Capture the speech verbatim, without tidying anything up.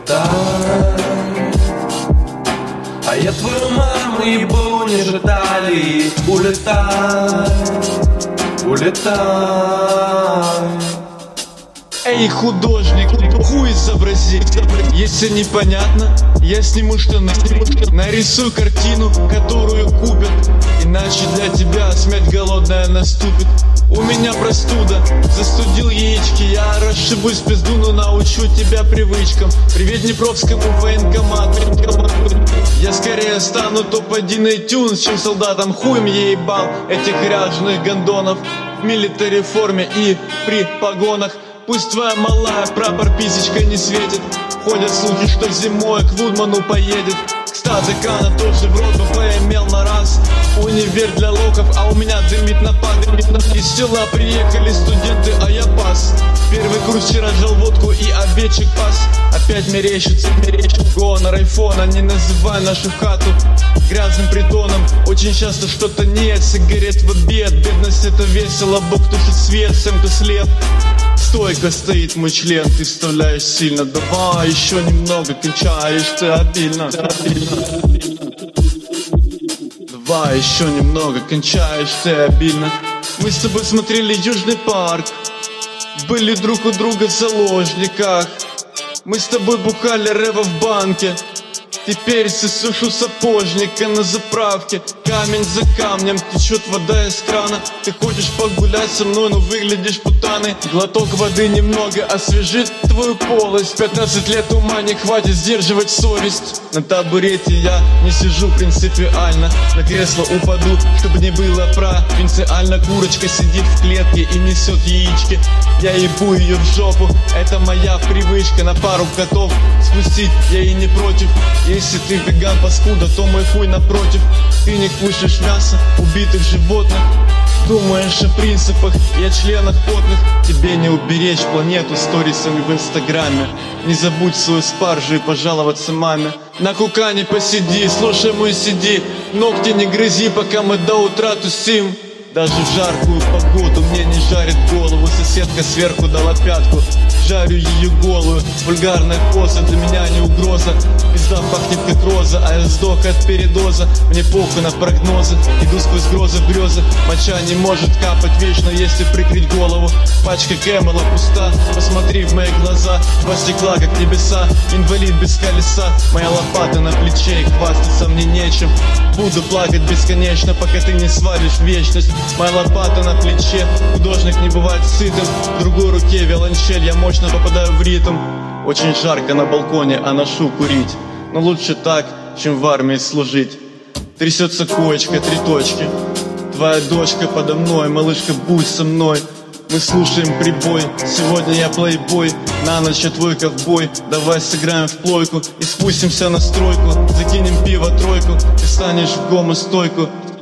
улетай. А я твою маму ебу ниже талии. Улетай, улетай. Эй, художник, хуй изобрази. Если непонятно, я сниму штаны. Нарисую картину, которую купят. Иначе для тебя смерть голодная наступит. У меня простуда, застудил яички. Я расшибусь в пизду, но научу тебя привычкам. Привет Днепровскому военкомату. Я скорее стану топ один iTunes, чем солдатом хуем я ебал этих ряженых гондонов в милитари форме и при погонах. Пусть твоя малая прапор писечкой не светит. Ходят слухи, что зимой к Вудману поедет. Кстати, Кана тоже в рот бы поимел на раз. Универ для локов, а у меня дымит на пад. Из села приехали студенты, а я пас. Первый курс вчера жал водку и овечек пас. Опять мерещится, мерещит гонор айфона. Не называй нашу хату грязным притоном. Очень часто что-то нет, сигарет в обед. Бедность это весело, Бог тушит свет всем, кто слеп. Стойко стоит мой член, ты вставляешь сильно. Давай еще немного, кончаешь ты обильно. Давай еще немного, кончаешь ты обильно. Мы с тобой смотрели Южный парк, были друг у друга в заложниках. Мы с тобой бухали рэва в банке. Теперь сушу сапожника на заправке. Камень за камнем, течет вода из крана. Ты хочешь погулять со мной, но выглядишь путаной. Глоток воды немного освежит твою полость. Пятнадцать лет ума не хватит сдерживать совесть. На табурете я не сижу принципиально. На кресло упаду, чтобы не было провинциально. Курочка сидит в клетке и несет яички. Я ебу ее в жопу, это моя привычка. На пару котов спустить я и не против. Если ты веган паскуда, то мой хуй напротив. Ты не кушаешь мясо убитых животных. Думаешь о принципах и о членах потных. Тебе не уберечь планету сторисами в инстаграме. Не забудь свою спаржу и пожаловаться маме. На кукане посиди, слушай мой сиди. Ногти не грызи, пока мы до утра тусим. Даже в жаркую погоду мне не жарит голову. Соседка сверху дала пятку, жарю ее голую. Вульгарная поза для меня не угроза. Пизда пахнет как роза, а я сдох от передоза. Мне похуй на прогнозы, иду сквозь грозы в грезы. Моча не может капать вечно, если прикрыть голову. Пачка Кэмела пуста, посмотри в мои глаза. Два стекла, как небеса, инвалид без колеса. Моя лопата на плече, и хвастаться мне нечем. Буду плакать бесконечно, пока ты не свалишь в вечность. Моя лопата на плече, художник не бывает сытым. В другой руке виолончель, я мощно попадаю в ритм. Очень жарко на балконе, а ношу курить. Но лучше так, чем в армии служить. Трясется коечка, три точки. Твоя дочка подо мной, малышка, будь со мной. Мы слушаем прибой, сегодня я плейбой. На ночь я твой ковбой. Давай сыграем в плойку и спустимся на стройку. Закинем пиво тройку, ты станешь в гомостойку.